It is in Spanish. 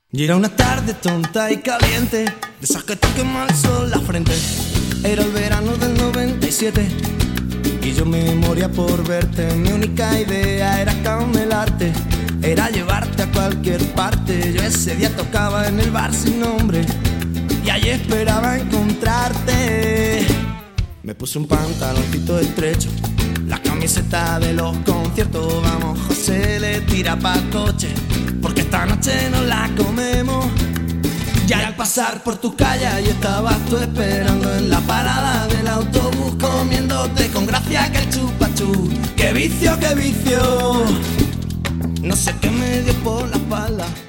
Y era una tarde tonta y caliente, de esas que te quema el sol la frente. Era el verano del 97 y yo me moría por verte. Mi única idea era camelarte, era llevarte a cualquier parte. Yo ese día tocaba en el bar sin nombre y allí esperaba encontrarte. Me puse un pantaloncito estrecho, la camiseta de los conciertos. Vamos, José, le tira pa'l coche, porque esta noche nos la comemos. Ya al pasar por tu calle, ahí estabas tú esperando en la parada del autobús, comiéndote con gracia que el chupachú. ¡Qué vicio, qué vicio! No sé qué me dio por la espalda,